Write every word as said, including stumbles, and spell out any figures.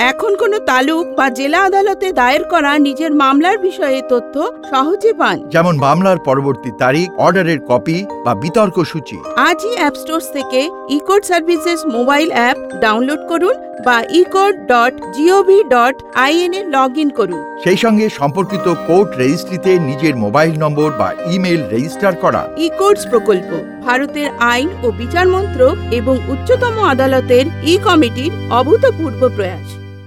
এখন কোনো তালুক বা জেলা আদালতে দায়ের করা নিজের মামলার বিষয়ে তথ্য সহজে পান, যেমন মামলার পরবর্তী তারিখ, অর্ডারের কপি বা বিতর্ক সূচি। আজই অ্যাপ স্টোর থেকে eCourts services mobile app download করুন বা eCourts dot GOV dot IN এ লগ ইন করুন। সেই সঙ্গে সম্পর্কিত কোর্ট রেজিস্ট্রিতে নিজের মোবাইল নম্বর বা ইমেল রেজিস্টার করা। ইকোডস প্রকল্প ভারতের আইন ও বিচার মন্ত্রক এবং উচ্চতম আদালতের ই কমিটির অভূতপূর্ব প্রয়াস।